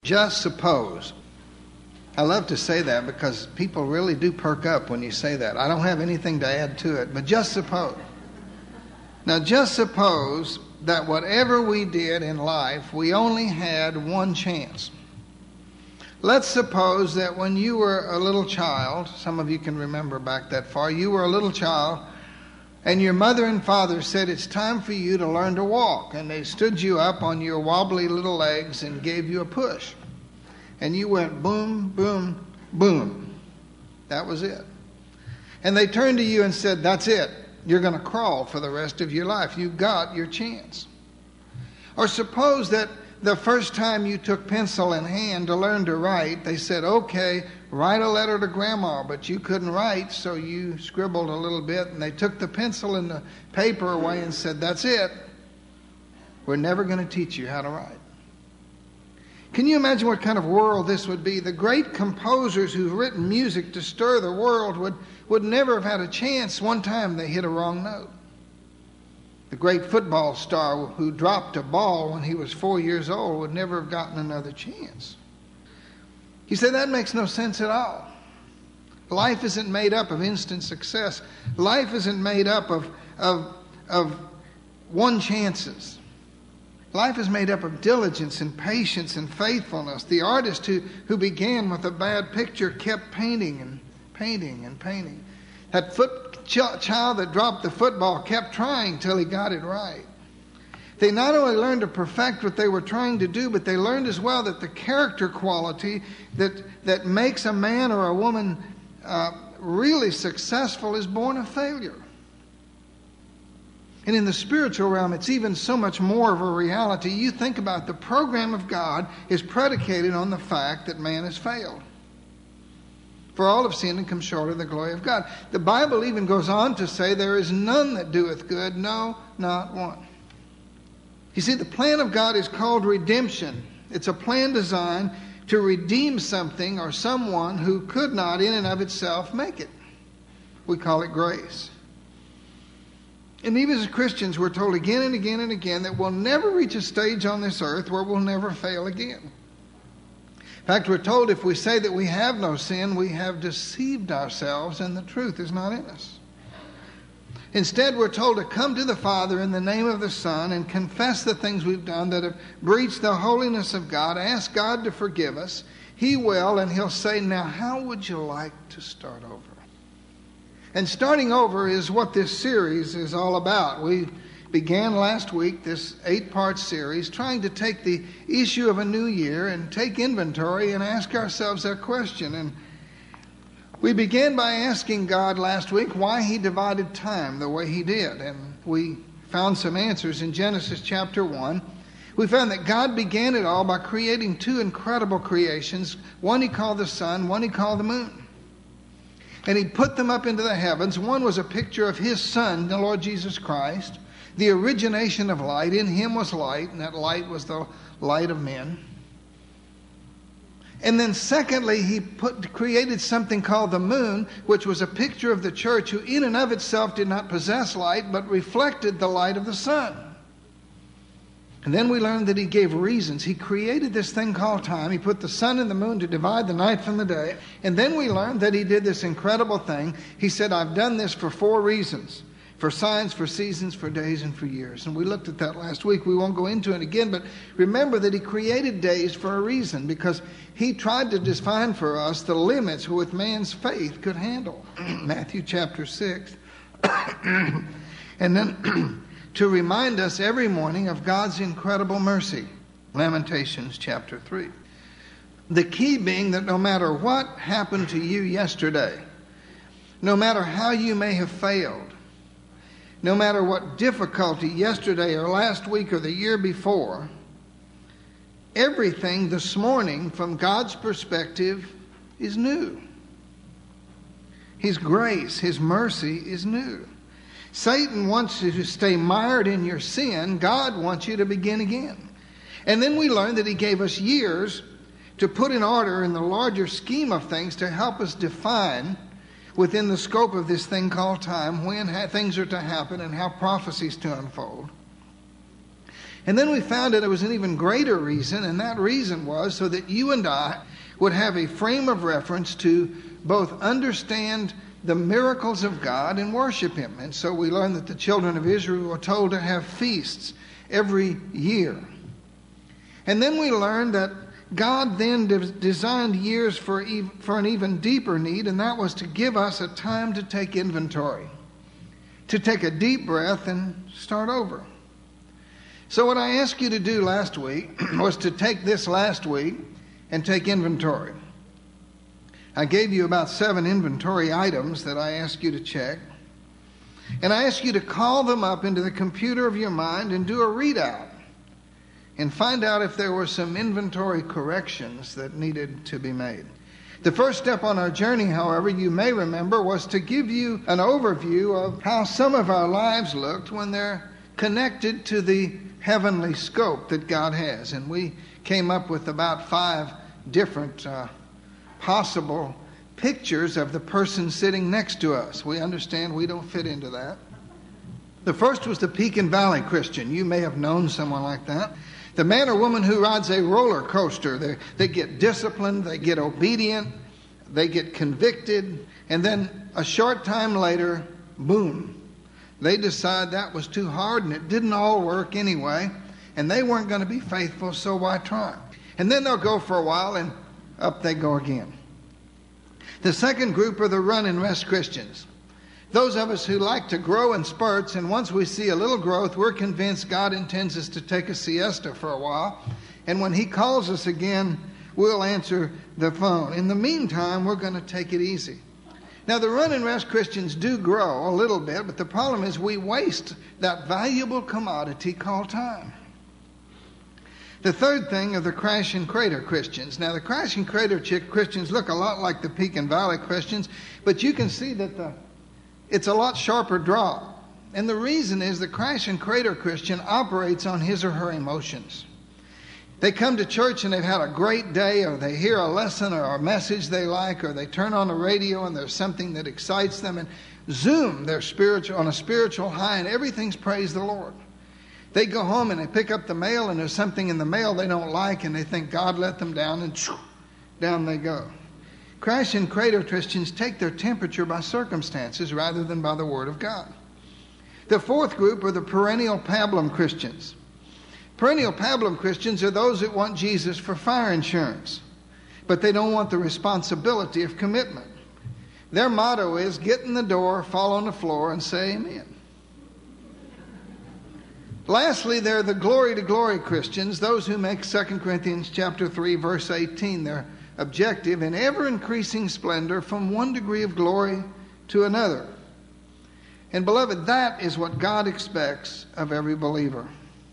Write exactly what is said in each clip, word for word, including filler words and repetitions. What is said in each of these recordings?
Just suppose. I love to say that because people really do perk up when you say that. I don't have anything to add to it, but just suppose. Now, just suppose that whatever we did in life, we only had one chance. Let's suppose that when you were a little child, some of you can remember back that far, you were a little child, and your mother and father said, it's time for you to learn to walk. And they stood you up on your wobbly little legs and gave you a push. And you went boom, boom, boom. That was it. And they turned to you and said, that's it. You're going to crawl for the rest of your life. You got your chance. Or suppose that the first time you took pencil in hand to learn to write, they said, okay, write a letter to Grandma, but you couldn't write, so you scribbled a little bit, and they took the pencil and the paper away and said, that's it. We're never going to teach you how to write. Can you imagine what kind of world this would be? The great composers who've written music to stir the world would, would never have had a chance. One time they hit a wrong note. The great football star who dropped a ball when he was four years old would never have gotten another chance. He said that makes no sense at all. Life isn't made up of instant success. Life isn't made up of, of, of one chances. Life is made up of diligence and patience and faithfulness. The artist who, who began with a bad picture kept painting and painting and painting. That foot ch- child that dropped the football kept trying till he got it right. They not only learned to perfect what they were trying to do, but they learned as well that the character quality that, that makes a man or a woman uh, really successful is born of failure. And in the spiritual realm, it's even so much more of a reality. You think about the program of God is predicated on the fact that man has failed. For all have sinned and come short of the glory of God. The Bible even goes on to say, there is none that doeth good, no, not one. You see, the plan of God is called redemption. It's a plan designed to redeem something or someone who could not in and of itself make it. We call it grace. And even as Christians, we're told again and again and again that we'll never reach a stage on this earth where we'll never fail again. In fact, we're told if we say that we have no sin, we have deceived ourselves and the truth is not in us. Instead, we're told to come to the Father in the name of the Son and confess the things we've done that have breached the holiness of God. Ask God to forgive us. He will, and He'll say, now how would you like to start over? And starting over is what this series is all about. We began last week this eight-part series trying to take the issue of a new year and take inventory and ask ourselves that question. And we began by asking God last week why He divided time the way He did. And we found some answers in Genesis chapter one. We found that God began it all by creating two incredible creations. One He called the sun, one He called the moon. And He put them up into the heavens. One was a picture of His Son, the Lord Jesus Christ, the origination of light. In Him was light, and that light was the light of men. And then secondly, He put, created something called the moon, which was a picture of the church who in and of itself did not possess light, but reflected the light of the sun. And then we learned that He gave reasons. He created this thing called time. He put the sun and the moon to divide the night from the day. And then we learned that He did this incredible thing. He said, I've done this for four reasons. For signs, for seasons, for days, and for years. And we looked at that last week. We won't go into it again. But remember that He created days for a reason. Because He tried to define for us the limits with man's faith could handle. Matthew chapter six. And then to remind us every morning of God's incredible mercy. Lamentations chapter three. The key being that no matter what happened to you yesterday, no matter how you may have failed, no matter what difficulty yesterday or last week or the year before, everything this morning from God's perspective is new. His grace, His mercy is new. Satan wants you to stay mired in your sin. God wants you to begin again. And then we learned that He gave us years to put in order in the larger scheme of things to help us define within the scope of this thing called time when ha- things are to happen and how prophecies to unfold. And then we found that there was an even greater reason, and that reason was so that you and I would have a frame of reference to both understand the miracles of God and worship Him. And so we learned that the children of Israel were told to have feasts every year. And then we learned that God then de- designed years for, ev- for an even deeper need, and that was to give us a time to take inventory, to take a deep breath and start over. So what I asked you to do last week was to take this last week and take inventory. I gave you about seven inventory items that I asked you to check. And I asked you to call them up into the computer of your mind and do a readout and find out if there were some inventory corrections that needed to be made. The first step on our journey, however, you may remember, was to give you an overview of how some of our lives looked when they're connected to the heavenly scope that God has. And we came up with about five different uh, possible pictures of the person sitting next to us. We understand we don't fit into that. The first was the Pekin Valley Christian. You may have known someone like that. The man or woman who rides a roller coaster. They, they get disciplined, they get obedient, they get convicted, and then a short time later, boom, they decide that was too hard and it didn't all work anyway, and they weren't going to be faithful, so why try? And then they'll go for a while and up they go again. The second group are the run and rest Christians. Those of us who like to grow in spurts, and once we see a little growth, we're convinced God intends us to take a siesta for a while. And when He calls us again, we'll answer the phone. In the meantime, we're going to take it easy. Now, the run and rest Christians do grow a little bit, but the problem is we waste that valuable commodity called time. The third thing are the crash and crater Christians. Now, the crash and crater Christians look a lot like the Pekin Valley Christians, but you can see that the it's a lot sharper draw. And the reason is the crash and crater Christian operates on his or her emotions. They come to church and they've had a great day, or they hear a lesson or a message they like, or they turn on the radio and there's something that excites them, and zoom, they're spiritual on a spiritual high, and everything's praise the Lord. They go home and they pick up the mail, and there's something in the mail they don't like, and they think God let them down, and shoo, down they go. Crash and crater Christians take their temperature by circumstances rather than by the Word of God. The fourth group are the perennial pablum Christians. Perennial pablum Christians are those that want Jesus for fire insurance, but they don't want the responsibility of commitment. Their motto is get in the door, fall on the floor, and say amen. Lastly, they're the glory to glory Christians, those who make Second Corinthians chapter three, verse eighteen their objective, in ever-increasing splendor from one degree of glory to another. And beloved, that is what God expects of every believer.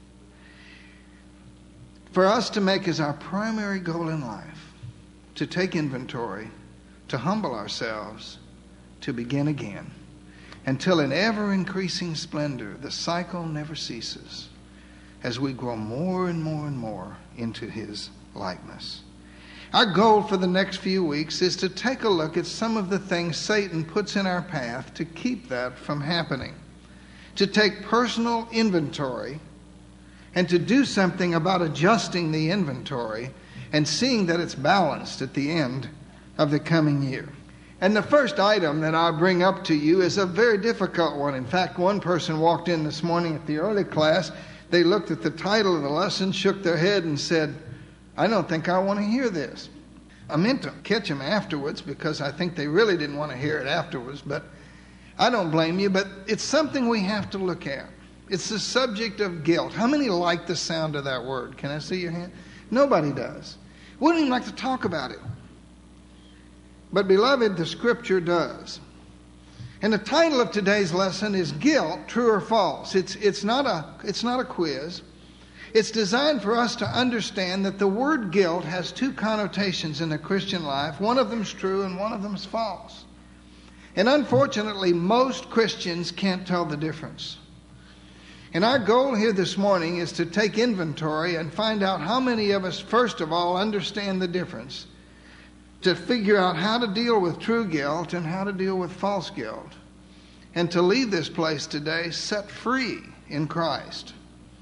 For us to make as our primary goal in life, to take inventory, to humble ourselves, to begin again, until in ever-increasing splendor, the cycle never ceases as we grow more and more and more into His likeness. Our goal for the next few weeks is to take a look at some of the things Satan puts in our path to keep that from happening. To take personal inventory and to do something about adjusting the inventory and seeing that it's balanced at the end of the coming year. And the first item that I'll bring up to you is a very difficult one. In fact, one person walked in this morning at the early class. They looked at the title of the lesson, shook their head, and said, I don't think I want to hear this. I meant to catch them afterwards because I think they really didn't want to hear it afterwards, but I don't blame you. But it's something we have to look at. It's the subject of guilt. How many like the sound of that word? Can I see your hand? Nobody does. We don't even like to talk about it. But beloved, the Scripture does. And the title of today's lesson is Guilt, True or False. It's, it's, not a, it's not a quiz. It's designed for us to understand that the word guilt has two connotations in the Christian life. One of them is true and one of them is false. And unfortunately, most Christians can't tell the difference. And our goal here this morning is to take inventory and find out how many of us, first of all, understand the difference, to figure out how to deal with true guilt and how to deal with false guilt, and to leave this place today set free in Christ.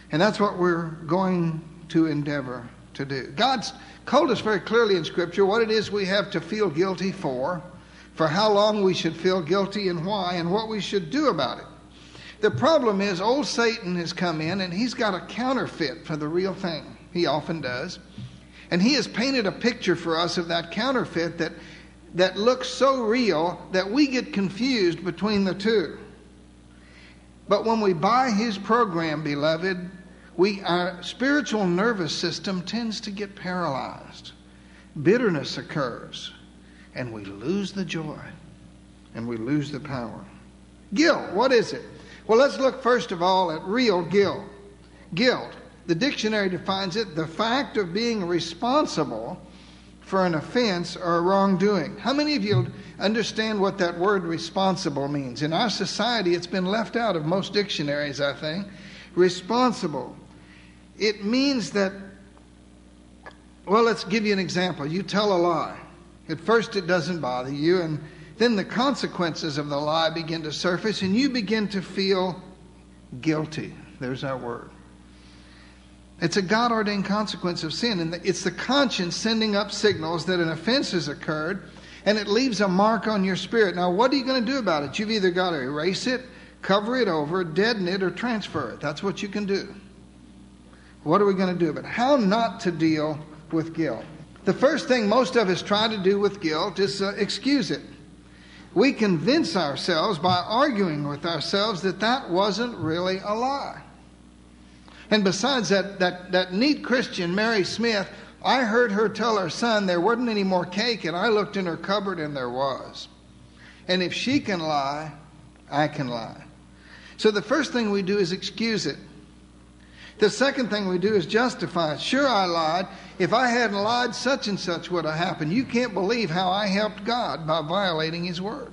And that's what we're going to endeavor to do. God's told us very clearly in Scripture what it is we have to feel guilty for, for how long we should feel guilty and why, and what we should do about it. The problem is old Satan has come in and he's got a counterfeit for the real thing. He often does. And he has painted a picture for us of that counterfeit that, that looks so real that we get confused between the two. But when we buy his program, beloved, we, our spiritual nervous system tends to get paralyzed. Bitterness occurs, and we lose the joy, and we lose the power. Guilt, what is it? Well, let's look first of all at real guilt. Guilt, the dictionary defines it, the fact of being responsible for an offense or a wrongdoing. How many of you understand what that word responsible means? In our society, it's been left out of most dictionaries, I think. Responsible. It means that, well, let's give you an example. You tell a lie. At first it doesn't bother you, and then the consequences of the lie begin to surface, and you begin to feel guilty. There's our word. It's a God-ordained consequence of sin, and it's the conscience sending up signals that an offense has occurred, and it leaves a mark on your spirit. Now, what are you going to do about it? You've either got to erase it, cover it over, deaden it, or transfer it. That's what you can do. What are we going to do about it? How not to deal with guilt? The first thing most of us try to do with guilt is uh, excuse it. We convince ourselves by arguing with ourselves that that wasn't really a lie. And besides that, that, that neat Christian, Mary Smith, I heard her tell her son there wasn't any more cake, and I looked in her cupboard and there was. And if she can lie, I can lie. So the first thing we do is excuse it. The second thing we do is justify it. Sure, I lied. If I hadn't lied, such and such would have happened. You can't believe how I helped God by violating his word.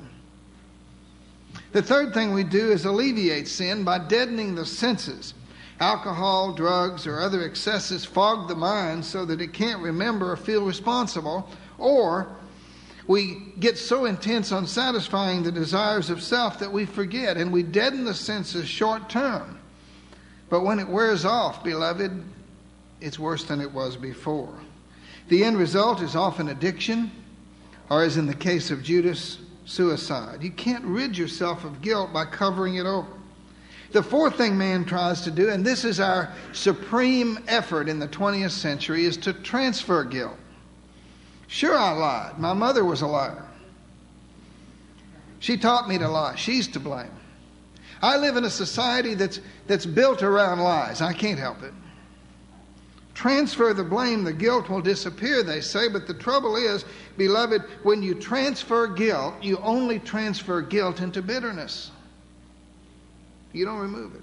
The third thing we do is alleviate sin by deadening the senses. Alcohol, drugs, or other excesses fog the mind so that it can't remember or feel responsible. Or we get so intense on satisfying the desires of self that we forget, and we deaden the senses short term. But when it wears off, beloved, it's worse than it was before. The end result is often addiction, or as in the case of Judas, suicide. You can't rid yourself of guilt by covering it over. The fourth thing man tries to do, and this is our supreme effort in the twentieth century, is to transfer guilt. Sure, I lied. My mother was a liar. She taught me to lie. She's to blame. I live in a society that's that's built around lies. I can't help it. Transfer the blame, the guilt will disappear, they say, but the trouble is, beloved, when you transfer guilt, you only transfer guilt into bitterness. You don't remove it.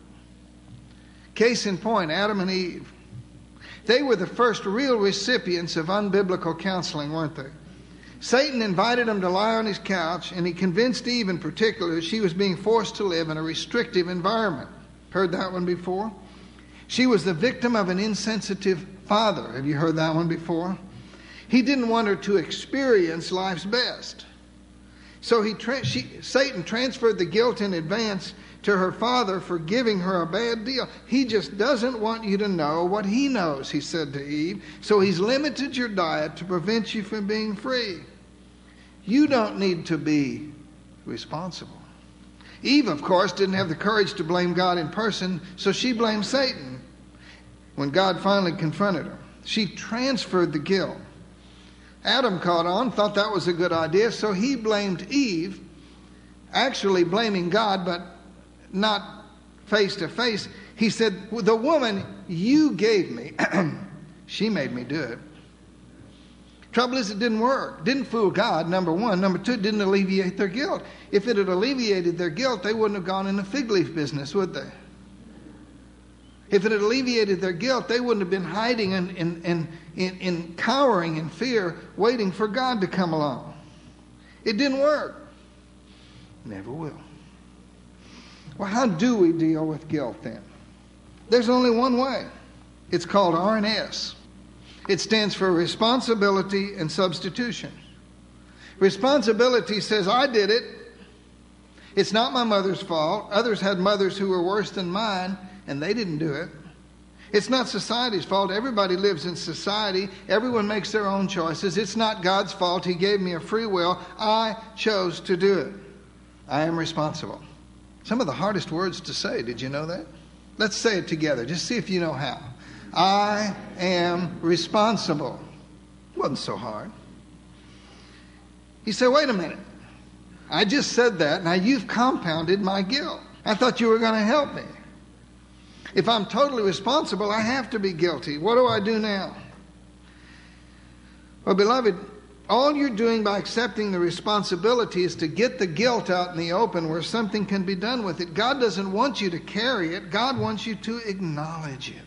Case in point, Adam and Eve. They were the first real recipients of unbiblical counseling, weren't they? Satan invited them to lie on his couch, and he convinced Eve in particular that she was being forced to live in a restrictive environment. Heard that one before? She was the victim of an insensitive father. Have you heard that one before? He didn't want her to experience life's best. So he tra- she, Satan transferred the guilt in advance to her father for giving her a bad deal. He just doesn't want you to know what he knows, he said to Eve. So he's limited your diet to prevent you from being free. You don't need to be responsible. Eve, of course, didn't have the courage to blame God in person, so she blamed Satan when God finally confronted her. She transferred the guilt. Adam caught on, thought that was a good idea, so he blamed Eve, actually blaming God, but not face to face. He said, the woman you gave me, she made me do it. Trouble is, it didn't work. Didn't fool God, number one. Number two, it didn't alleviate their guilt. If it had alleviated their guilt, they wouldn't have gone in the fig leaf business, would they? If it had alleviated their guilt, they wouldn't have been hiding and, and, and, and, and cowering in fear, waiting for God to come along. It didn't work. Never will. Well, how do we deal with guilt then? There's only one way. It's called R and S. It stands for responsibility and substitution. Responsibility says, I did it. It's not my mother's fault. Others had mothers who were worse than mine, and they didn't do it. It's not society's fault. Everybody lives in society. Everyone makes their own choices. It's not God's fault. He gave me a free will. I chose to do it. I am responsible. Some of the hardest words to say. Did you know that? Let's say it together. Just see if you know how. I am responsible. It wasn't so hard. You say, wait a minute. I just said that. Now you've compounded my guilt. I thought you were going to help me. If I'm totally responsible, I have to be guilty. What do I do now? Well, beloved, all you're doing by accepting the responsibility is to get the guilt out in the open where something can be done with it. God doesn't want you to carry it. God wants you to acknowledge it.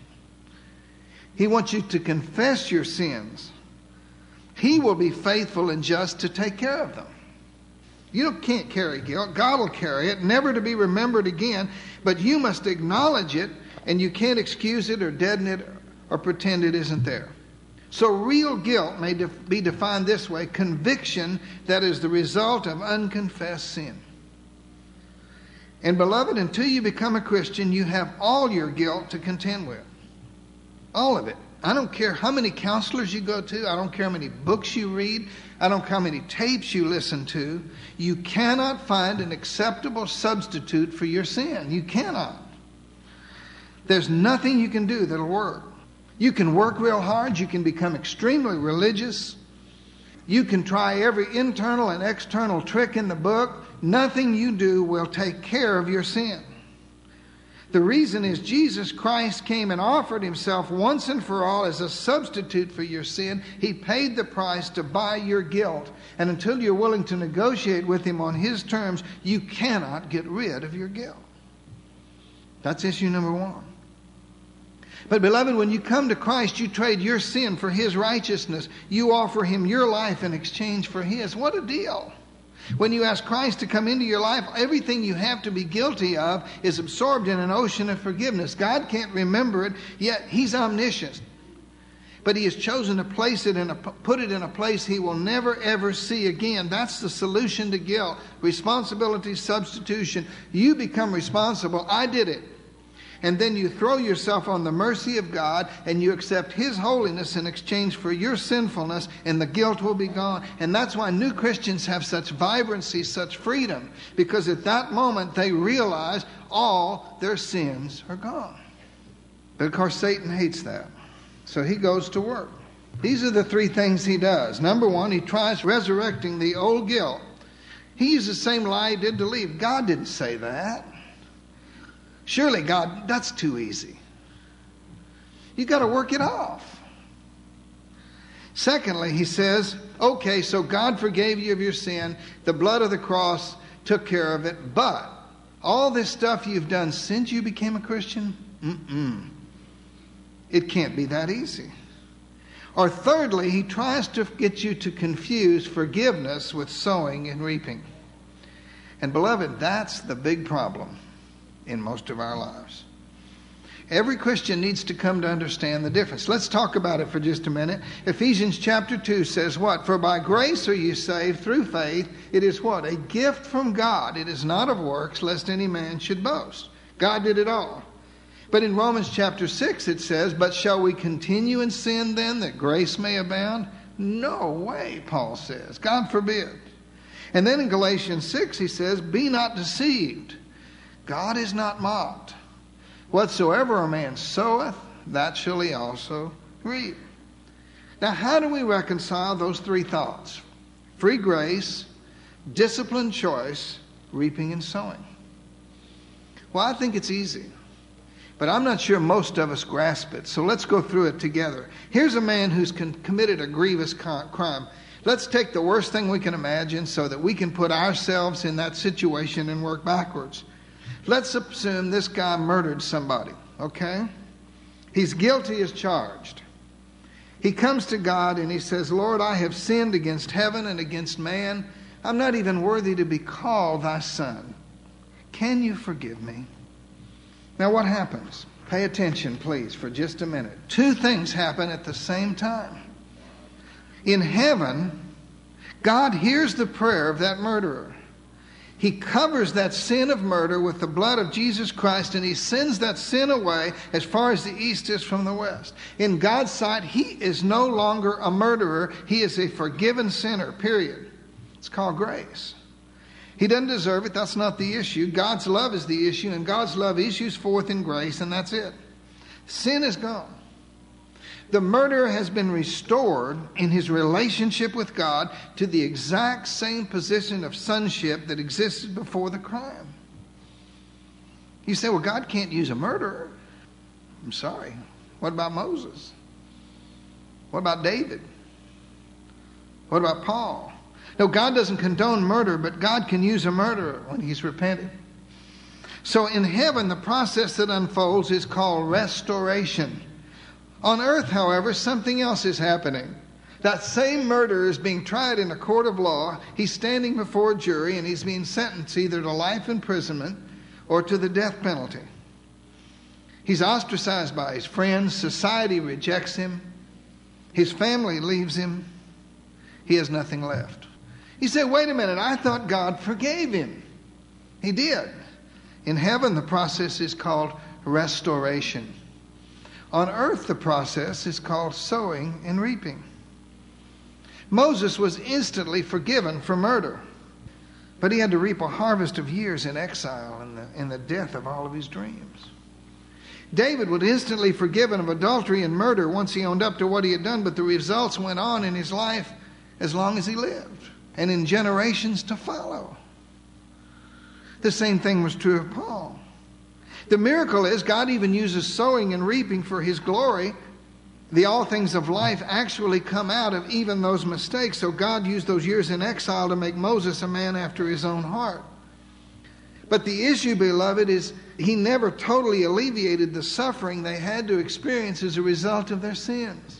He wants you to confess your sins. He will be faithful and just to take care of them. You can't carry guilt. God will carry it, never to be remembered again. But you must acknowledge it, and you can't excuse it or deaden it or pretend it isn't there. So real guilt may def- be defined this way: conviction that is the result of unconfessed sin. And beloved, until you become a Christian, you have all your guilt to contend with. All of it. I don't care how many counselors you go to. I don't care how many books you read. I don't care how many tapes you listen to. You cannot find an acceptable substitute for your sin. You cannot. There's nothing you can do that'll work. You can work real hard. You can become extremely religious. You can try every internal and external trick in the book. Nothing you do will take care of your sin. The reason is Jesus Christ came and offered himself once and for all as a substitute for your sin. He paid the price to buy your guilt. And until you're willing to negotiate with him on his terms, you cannot get rid of your guilt. That's issue number one. But beloved, when you come to Christ, you trade your sin for his righteousness. You offer him your life in exchange for his. What a deal. When you ask Christ to come into your life, everything you have to be guilty of is absorbed in an ocean of forgiveness. God can't remember it, yet he's omniscient. But he has chosen to place it in a, put it in a place he will never ever see again. That's the solution to guilt. Responsibility, substitution. You become responsible. I did it. And then you throw yourself on the mercy of God and you accept his holiness in exchange for your sinfulness, and the guilt will be gone. And that's why new Christians have such vibrancy, such freedom, because at that moment they realize all their sins are gone. But of course Satan hates that. So he goes to work. These are the three things he does. Number one, he tries resurrecting the old guilt. He used the same lie he did to Eve. God didn't say that. Surely, God, that's too easy. You've got to work it off. Secondly, he says, okay, so God forgave you of your sin. The blood of the cross took care of it. But all this stuff you've done since you became a Christian, mm-mm. It can't be that easy. Or thirdly, he tries to get you to confuse forgiveness with sowing and reaping. And beloved, that's the big problem in most of our lives. Every Christian needs to come to understand the difference. Let's talk about it for just a minute. Ephesians chapter two says what? For by grace are you saved through faith. It is what? A gift from God. It is not of works, lest any man should boast. God did it all. But in Romans chapter six it says, but shall we continue in sin then, that grace may abound? No way, Paul says. God forbid. And then in Galatians six he says, be not deceived. God is not mocked. Whatsoever a man soweth, that shall he also reap. Now, how do we reconcile those three thoughts? Free grace, disciplined choice, reaping and sowing. Well, I think it's easy. But I'm not sure most of us grasp it. So let's go through it together. Here's a man who's con- committed a grievous con- crime. Let's take the worst thing we can imagine so that we can put ourselves in that situation and work backwards. Let's assume this guy murdered somebody, okay? He's guilty as charged. He comes to God and he says, Lord, I have sinned against heaven and against man. I'm not even worthy to be called thy son. Can you forgive me? Now what happens? Pay attention, please, for just a minute. Two things happen at the same time. In heaven, God hears the prayer of that murderer. He covers that sin of murder with the blood of Jesus Christ, and he sends that sin away as far as the east is from the west. In God's sight, he is no longer a murderer. He is a forgiven sinner, period. It's called grace. He doesn't deserve it. That's not the issue. God's love is the issue, and God's love issues forth in grace, and that's it. Sin is gone. The murderer has been restored in his relationship with God to the exact same position of sonship that existed before the crime. You say, well, God can't use a murderer. I'm sorry. What about Moses? What about David? What about Paul? No, God doesn't condone murder, but God can use a murderer when he's repented. So in heaven, the process that unfolds is called restoration. On earth, however, something else is happening. That same murderer is being tried in a court of law. He's standing before a jury, and he's being sentenced either to life imprisonment or to the death penalty. He's ostracized by his friends. Society rejects him. His family leaves him. He has nothing left. He said, wait a minute, I thought God forgave him. He did. In heaven, the process is called restoration. On earth, the process is called sowing and reaping. Moses was instantly forgiven for murder, but he had to reap a harvest of years in exile and the, and the death of all of his dreams. David was instantly forgiven of adultery and murder once he owned up to what he had done, but the results went on in his life as long as he lived and in generations to follow. The same thing was true of Paul. The miracle is God even uses sowing and reaping for his glory. The all things of life actually come out of even those mistakes. So God used those years in exile to make Moses a man after his own heart. But the issue, beloved, is he never totally alleviated the suffering they had to experience as a result of their sins.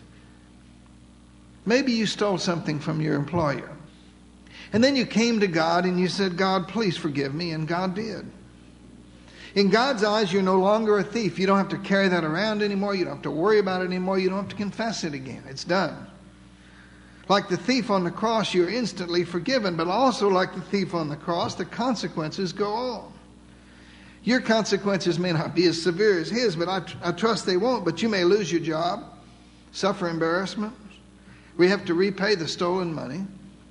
Maybe you stole something from your employer. And then you came to God and you said, God, please forgive me. And God did. In God's eyes, you're no longer a thief. You don't have to carry that around anymore. You don't have to worry about it anymore. You don't have to confess it again. It's done. Like the thief on the cross, you're instantly forgiven. But also like the thief on the cross, the consequences go on. Your consequences may not be as severe as his, but I, I trust they won't. But you may lose your job, suffer embarrassment. We have to repay the stolen money.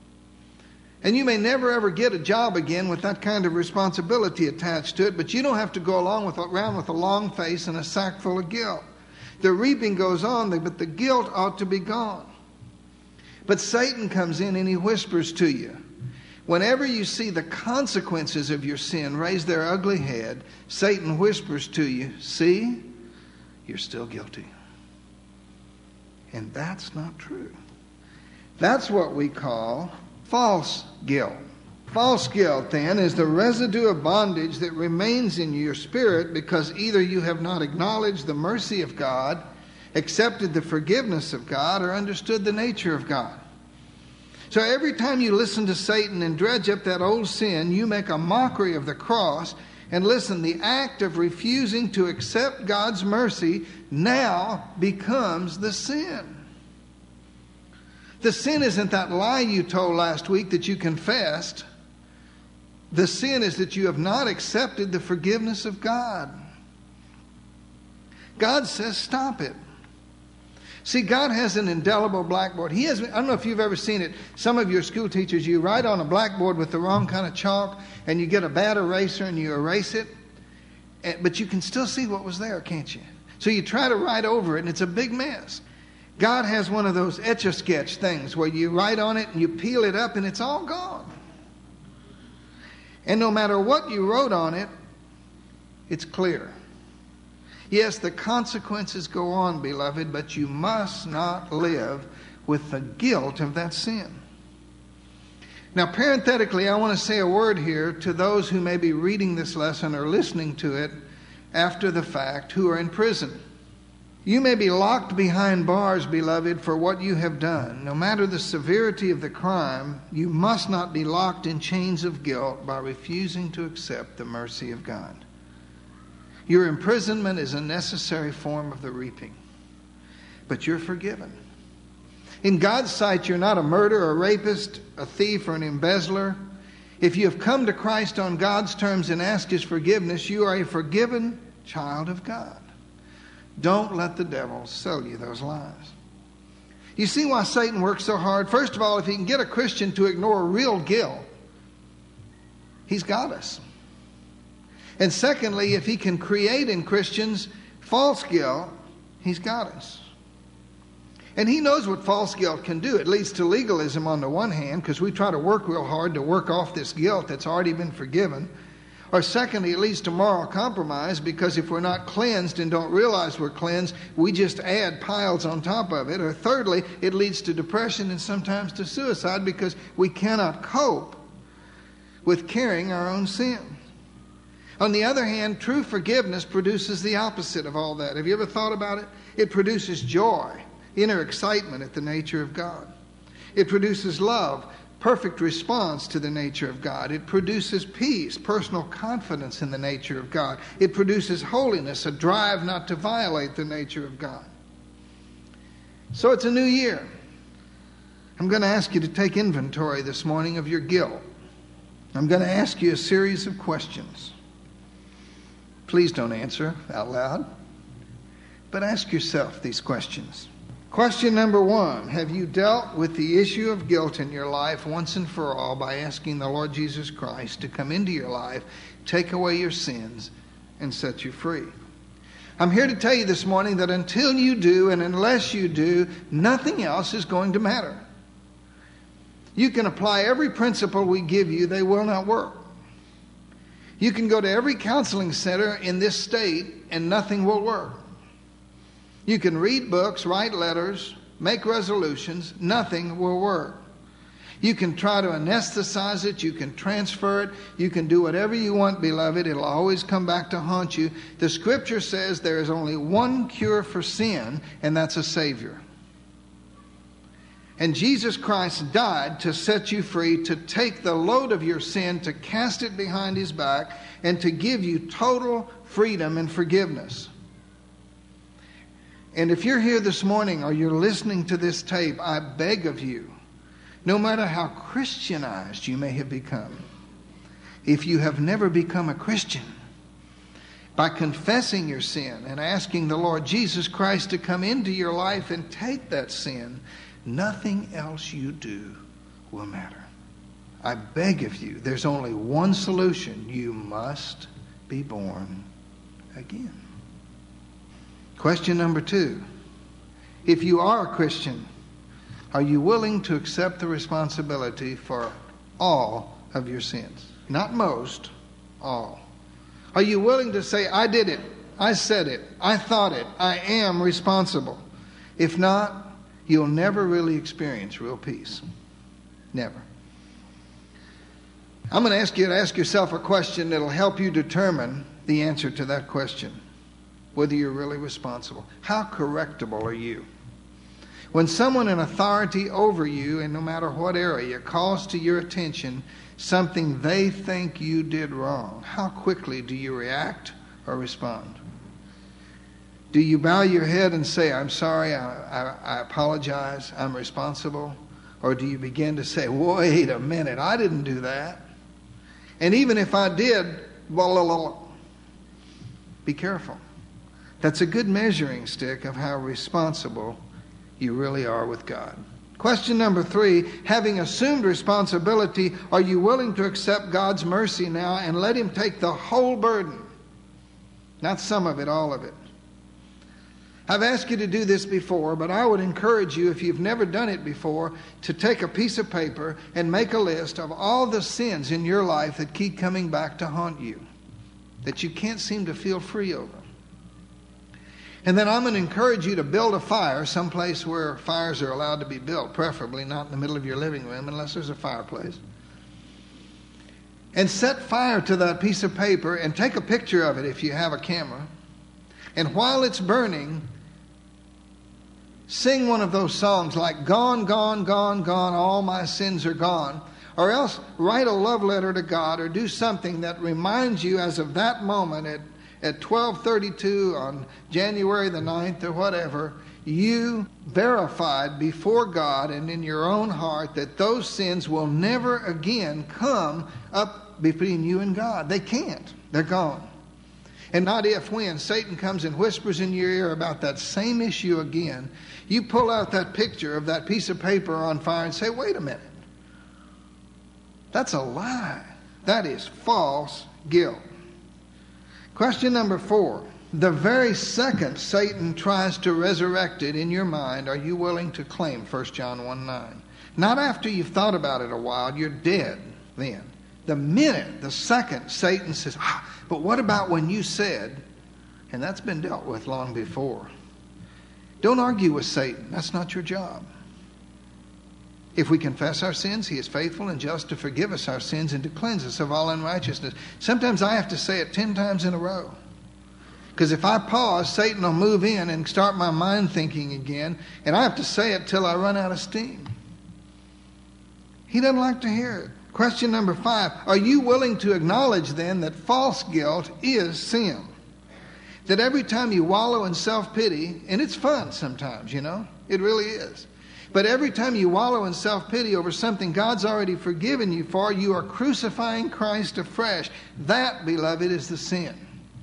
And you may never ever get a job again with that kind of responsibility attached to it, but you don't have to go along with, around with a long face and a sack full of guilt. The reaping goes on, but the guilt ought to be gone. But Satan comes in and he whispers to you. Whenever you see the consequences of your sin raise their ugly head, Satan whispers to you, see, you're still guilty. And that's not true. That's what we call false guilt. False guilt, then, is the residue of bondage that remains in your spirit because either you have not acknowledged the mercy of God, accepted the forgiveness of God, or understood the nature of God. So every time you listen to Satan and dredge up that old sin, you make a mockery of the cross. And listen, the act of refusing to accept God's mercy now becomes the sin. The sin isn't that lie you told last week that you confessed. The sin is that you have not accepted the forgiveness of God. God says, stop it. See, God has an indelible blackboard. He has, I don't know if you've ever seen it. Some of your school teachers, you write on a blackboard with the wrong kind of chalk, and you get a bad eraser and you erase it. But you can still see what was there, can't you? So you try to write over it, and it's a big mess. God has one of those Etch-a-Sketch things where you write on it and you peel it up and it's all gone. And no matter what you wrote on it, it's clear. Yes, the consequences go on, beloved, but you must not live with the guilt of that sin. Now, parenthetically, I want to say a word here to those who may be reading this lesson or listening to it after the fact who are in prison. You may be locked behind bars, beloved, for what you have done. No matter the severity of the crime, you must not be locked in chains of guilt by refusing to accept the mercy of God. Your imprisonment is a necessary form of the reaping, but you're forgiven. In God's sight, you're not a murderer, a rapist, a thief, or an embezzler. If you have come to Christ on God's terms and asked His forgiveness, you are a forgiven child of God. Don't let the devil sell you those lies. You see why Satan works so hard? First of all, if he can get a Christian to ignore real guilt, he's got us. And secondly, if he can create in Christians false guilt, he's got us. And he knows what false guilt can do. It leads to legalism on the one hand, because we try to work real hard to work off this guilt that's already been forgiven. Or secondly, it leads to moral compromise, because if we're not cleansed and don't realize we're cleansed, we just add piles on top of it. Or thirdly, it leads to depression and sometimes to suicide, because we cannot cope with carrying our own sin. On the other hand, true forgiveness produces the opposite of all that. Have you ever thought about it? It produces joy, inner excitement at the nature of God. It produces love, perfect response to the nature of God. It produces peace, personal confidence in the nature of God. It produces holiness, a drive not to violate the nature of God. So it's a new year. I'm going to ask you to take inventory this morning of your guilt. I'm going to ask you a series of questions. Please don't answer out loud, but ask yourself these questions. Question number one, have you dealt with the issue of guilt in your life once and for all by asking the Lord Jesus Christ to come into your life, take away your sins, and set you free? I'm here to tell you this morning that until you do, and unless you do, nothing else is going to matter. You can apply every principle we give you, they will not work. You can go to every counseling center in this state and nothing will work. You can read books, write letters, make resolutions, nothing will work. You can try to anesthetize it, you can transfer it, you can do whatever you want, beloved, it'll always come back to haunt you. The Scripture says there is only one cure for sin, and that's a Savior. And Jesus Christ died to set you free, to take the load of your sin, to cast it behind His back, and to give you total freedom and forgiveness. And if you're here this morning or you're listening to this tape, I beg of you, no matter how Christianized you may have become, if you have never become a Christian, by confessing your sin and asking the Lord Jesus Christ to come into your life and take that sin, nothing else you do will matter. I beg of you, there's only one solution. You must be born again. Question number two. If you are a Christian, are you willing to accept the responsibility for all of your sins? Not most, all. Are you willing to say, I did it, I said it, I thought it, I am responsible? If not, you'll never really experience real peace. Never. I'm going to ask you to ask yourself a question that'll help you determine the answer to that question. Whether you're really responsible. How correctable are you? When someone in authority over you, in no matter what area, calls to your attention something they think you did wrong, how quickly do you react or respond? Do you bow your head and say, I'm sorry, I, I, I apologize, I'm responsible? Or do you begin to say, wait a minute, I didn't do that. And even if I did, blah, blah, blah. Be careful. That's a good measuring stick of how responsible you really are with God. Question number three, having assumed responsibility, are you willing to accept God's mercy now and let Him take the whole burden? Not some of it, all of it. I've asked you to do this before, but I would encourage you, if you've never done it before, to take a piece of paper and make a list of all the sins in your life that keep coming back to haunt you, that you can't seem to feel free over. And then I'm going to encourage you to build a fire someplace where fires are allowed to be built, preferably not in the middle of your living room unless there's a fireplace. And set fire to that piece of paper and take a picture of it if you have a camera. And while it's burning, sing one of those songs like Gone, Gone, Gone, Gone, All My Sins Are Gone. Or else write a love letter to God or do something that reminds you as of that moment at At twelve thirty-two on January the ninth or whatever, you verified before God and in your own heart that those sins will never again come up between you and God. They can't. They're gone. And not if, when Satan comes and whispers in your ear about that same issue again, you pull out that picture of that piece of paper on fire and say, wait a minute. That's a lie. That is false guilt. Question number four. The very second Satan tries to resurrect it in your mind, are you willing to claim First John one nine? Not after you've thought about it a while. You're dead then. The minute, the second Satan says, ah, but what about when you said, and that's been dealt with long before. Don't argue with Satan. That's not your job. If we confess our sins, he is faithful and just to forgive us our sins and to cleanse us of all unrighteousness. Sometimes I have to say it ten times in a row. Because if I pause, Satan will move in and start my mind thinking again, and I have to say it till I run out of steam. He doesn't like to hear it. Question number five, are you willing to acknowledge then that false guilt is sin? That every time you wallow in self-pity, and it's fun sometimes, you know, it really is. But every time you wallow in self-pity over something God's already forgiven you for, you are crucifying Christ afresh. That, beloved, is the sin.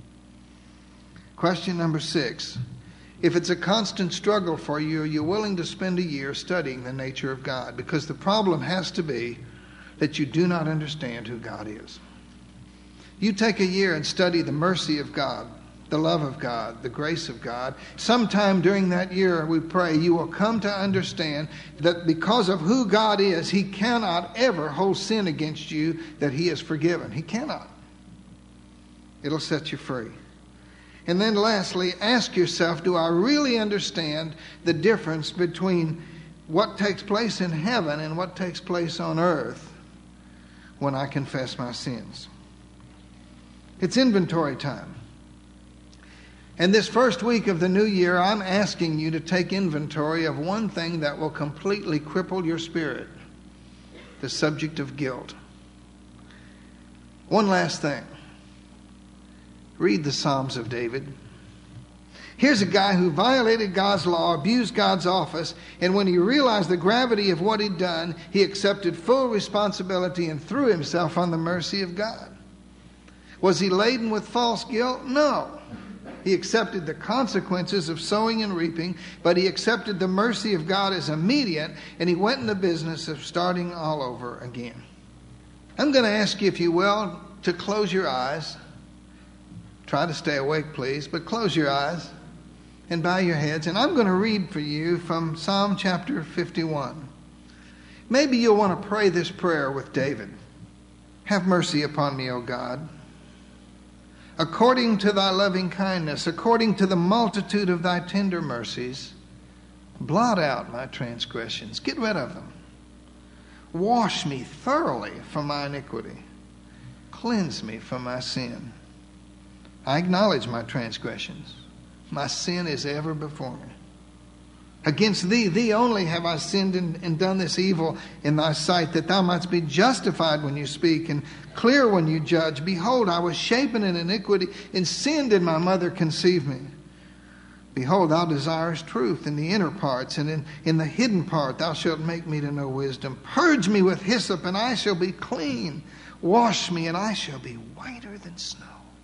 Question number six. If it's a constant struggle for you, are you willing to spend a year studying the nature of God? Because the problem has to be that you do not understand who God is. You take a year and study the mercy of God, the love of God, the grace of God. Sometime during that year, we pray, you will come to understand that because of who God is, he cannot ever hold sin against you that he has forgiven. He cannot. It'll set you free. And then lastly, ask yourself, do I really understand the difference between what takes place in heaven and what takes place on earth when I confess my sins? It's inventory time. And this first week of the new year, I'm asking you to take inventory of one thing that will completely cripple your spirit, the subject of guilt. One last thing. Read the Psalms of David. Here's a guy who violated God's law, abused God's office, and when he realized the gravity of what he'd done, he accepted full responsibility and threw himself on the mercy of God. Was he laden with false guilt? No. He accepted the consequences of sowing and reaping, but he accepted the mercy of God as immediate, and he went in the business of starting all over again. I'm going to ask you, if you will, to close your eyes. Try to stay awake, please, but close your eyes and bow your heads. And I'm going to read for you from Psalm chapter fifty-one. Maybe you'll want to pray this prayer with David. Have mercy upon me, O God. According to thy loving kindness, according to the multitude of thy tender mercies, blot out my transgressions. Get rid of them. Wash me thoroughly from my iniquity. Cleanse me from my sin. I acknowledge my transgressions. My sin is ever before me. Against thee, thee only have I sinned and, and done this evil in thy sight, that thou mightst be justified when you speak and clear when you judge. Behold, I was shapen in iniquity, in sin did my mother conceive me. Behold, thou desirest truth in the inner parts, and in, in the hidden part thou shalt make me to know wisdom. Purge me with hyssop, and I shall be clean. Wash me, and I shall be whiter than snow.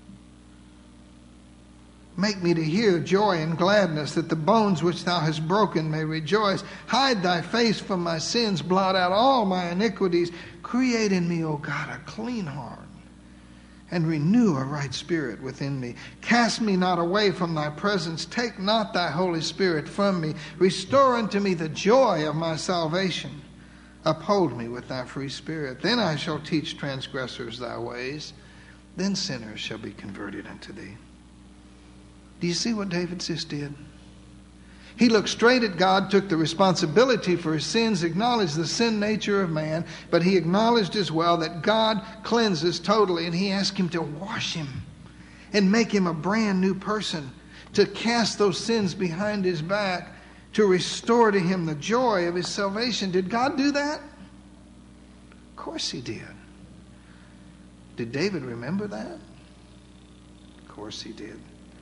Make me to hear joy and gladness, that the bones which thou hast broken may rejoice. Hide thy face from my sins, blot out all my iniquities. Create in me, O God, a clean heart, and renew a right spirit within me. Cast me not away from thy presence. Take not thy Holy Spirit from me. Restore unto me the joy of my salvation. Uphold me with thy free spirit. Then I shall teach transgressors thy ways. Then sinners shall be converted unto thee. Do you see what David just did? He looked straight at God, took the responsibility for his sins, acknowledged the sin nature of man, but he acknowledged as well that God cleanses totally, and he asked him to wash him and make him a brand new person, to cast those sins behind his back, to restore to him the joy of his salvation. Did God do that? Of course he did. Did David remember that? Of course he did.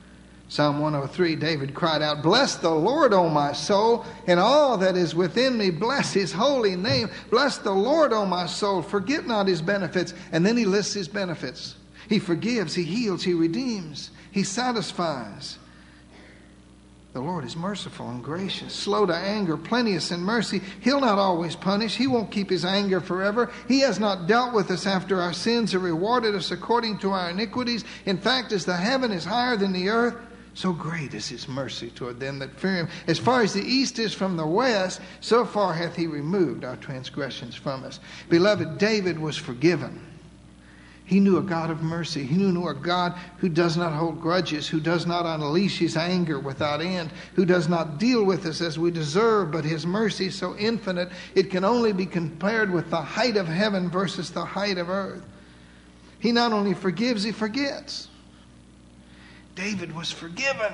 Psalm one oh three, David cried out, "Bless the Lord, O my soul, and all that is within me. Bless his holy name. Bless the Lord, O my soul. Forget not his benefits." And then he lists his benefits. He forgives, he heals, he redeems, he satisfies. The Lord is merciful and gracious, slow to anger, plenteous in mercy. He'll not always punish. He won't keep his anger forever. He has not dealt with us after our sins or rewarded us according to our iniquities. In fact, as the heaven is higher than the earth, so great is his mercy toward them that fear him. As far as the east is from the west, so far hath he removed our transgressions from us. Beloved, David was forgiven. He knew a God of mercy. He knew a God who does not hold grudges, who does not unleash his anger without end, who does not deal with us as we deserve, but his mercy is so infinite, it can only be compared with the height of heaven versus the height of earth. He not only forgives, he forgets. David was forgiven.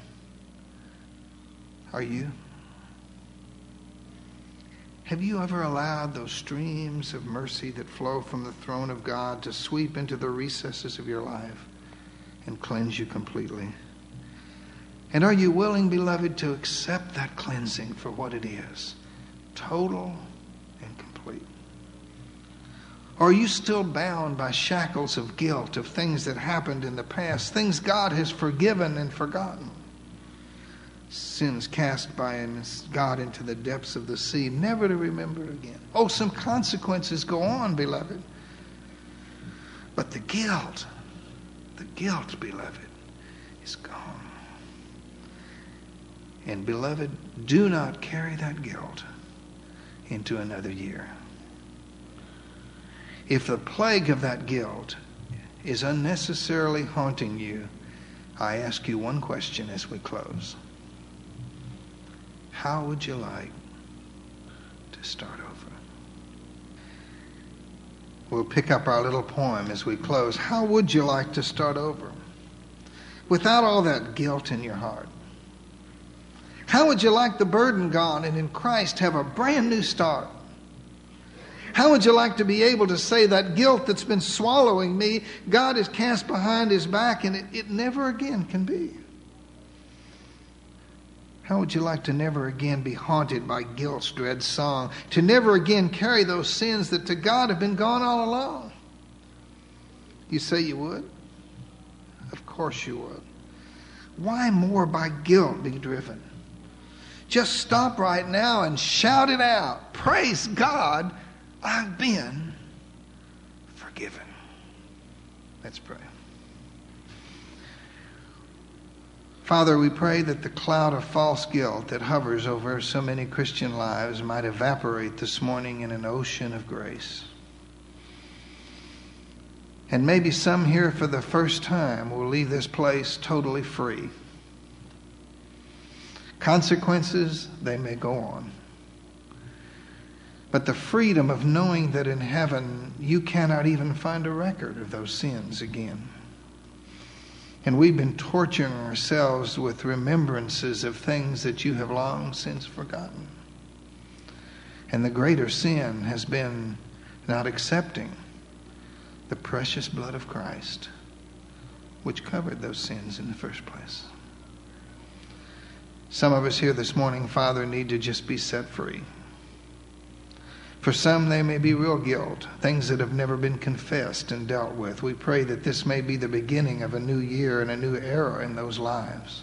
Are you? Have you ever allowed those streams of mercy that flow from the throne of God to sweep into the recesses of your life and cleanse you completely? And are you willing, beloved, to accept that cleansing for what it is? Total and complete. Or are you still bound by shackles of guilt, of things that happened in the past, things God has forgiven and forgotten? Sins cast by God into the depths of the sea, never to remember again. Oh, some consequences go on, beloved. But the guilt, the guilt, beloved, is gone. And beloved, do not carry that guilt into another year. If the plague of that guilt is unnecessarily haunting you, I ask you one question as we close. How would you like to start over? We'll pick up our little poem as we close. How would you like to start over? Without all that guilt in your heart. How would you like the burden gone and in Christ have a brand new start? How would you like to be able to say that guilt that's been swallowing me, God has cast behind his back and it, it never again can be? How would you like to never again be haunted by guilt's dread song? To never again carry those sins that to God have been gone all along? You say you would? Of course you would. Why more by guilt be driven? Just stop right now and shout it out. Praise God, I've been forgiven. Let's pray. Father, we pray that the cloud of false guilt that hovers over so many Christian lives might evaporate this morning in an ocean of grace. And maybe some here for the first time will leave this place totally free. Consequences, they may go on. But the freedom of knowing that in heaven you cannot even find a record of those sins again. And we've been torturing ourselves with remembrances of things that you have long since forgotten. And the greater sin has been not accepting the precious blood of Christ, which covered those sins in the first place. Some of us here this morning, Father, need to just be set free. For some, they may be real guilt, things that have never been confessed and dealt with. We pray that this may be the beginning of a new year and a new era in those lives.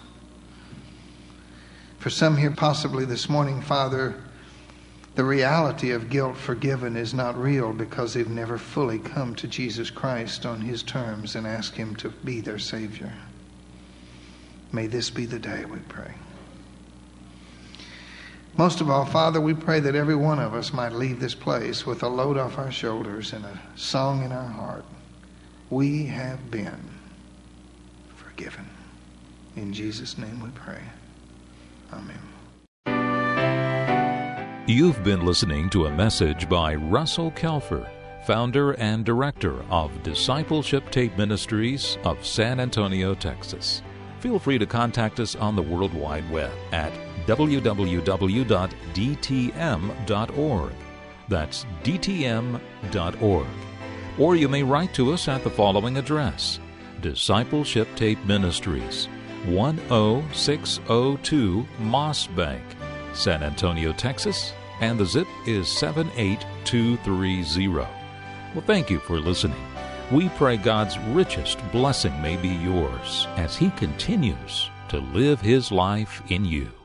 For some here, possibly this morning, Father, the reality of guilt forgiven is not real because they've never fully come to Jesus Christ on his terms and asked him to be their Savior. May this be the day, we pray. Most of all, Father, we pray that every one of us might leave this place with a load off our shoulders and a song in our heart. We have been forgiven. In Jesus' name we pray. Amen. You've been listening to a message by Russell Kelfer, founder and director of Discipleship Tape Ministries of San Antonio, Texas. Feel free to contact us on the World Wide Web at w w w dot d t m dot org. That's d t m dot org. Or you may write to us at the following address: Discipleship Tape Ministries, one oh six oh two Moss Bank, San Antonio, Texas, and the zip is seven eight two three zero. Well, thank you for listening. We pray God's richest blessing may be yours as He continues to live His life in you.